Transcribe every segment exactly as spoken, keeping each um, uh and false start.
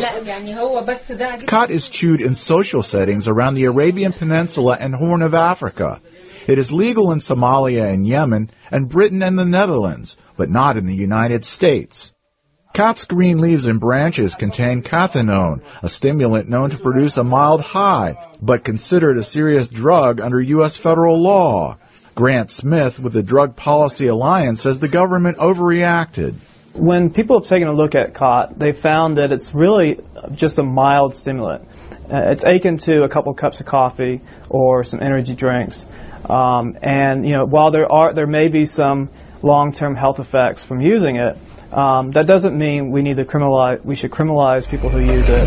Khat is chewed in social settings around the Arabian Peninsula and Horn of Africa. It is legal in Somalia and Yemen and Britain and the Netherlands, but not in the United States. Khat's green leaves and branches contain cathinone, a stimulant known to produce a mild high, but considered a serious drug under U S federal law. Grant Smith with the Drug Policy Alliance says the government overreacted. When people have taken a look at khat, they found that it's really just a mild stimulant. Uh, it's akin to a couple cups of coffee or some energy drinks. Um, and you know, while there are there may be some long-term health effects from using it, um, that doesn't mean we need to criminalize. We should criminalize people who use it.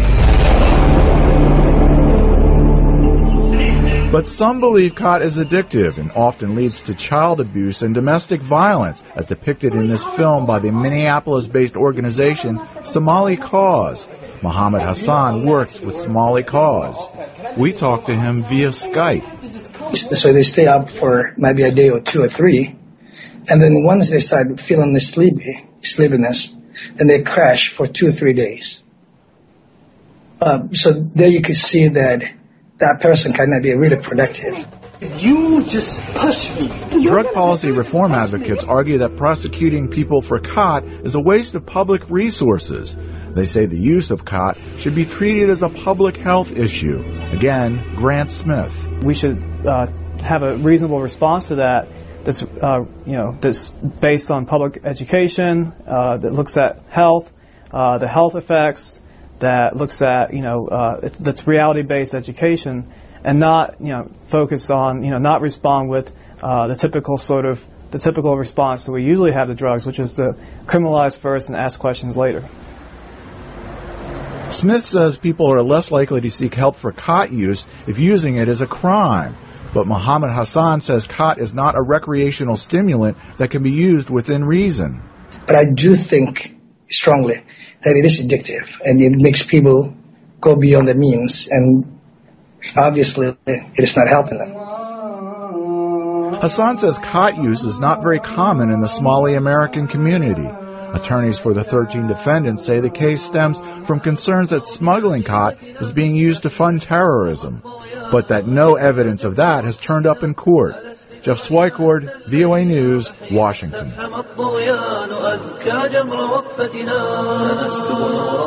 But some believe khat is addictive and often leads to child abuse and domestic violence, as depicted in this film by the Minneapolis-based organization Somali Cause. Muhammad Hassan works with Somali Cause. We talked to him via Skype. So they stay up for maybe a day or two or three, and then once they start feeling the sleepy, sleepiness, then they crash for two or three days. Uh, so there you can see that that person cannot be really productive. You just push me. Drug policy reform advocates argue that prosecuting people for khat is a waste of public resources. They say the use of khat should be treated as a public health issue. Again, Grant Smith. We should uh, have a reasonable response to that that's, uh, you know, that's based on public education, uh, that looks at health, uh, the health effects, that looks at, you know, uh, it's, that's reality-based education, and not, you know, focus on, you know, not respond with uh, the typical sort of, the typical response that we usually have to drugs, which is to criminalize first and ask questions later. Smith says people are less likely to seek help for khat use if using it is a crime. But Muhammad Hassan says khat is not a recreational stimulant that can be used within reason. But I do think strongly that it is addictive, and it makes people go beyond the means, and obviously it is not helping them. Hassan says khat use is not very common in the Somali American community. Attorneys for the thirteen defendants say the case stems from concerns that smuggling khat is being used to fund terrorism, but that no evidence of that has turned up in court. Jeff Swicord, V O A News, Washington.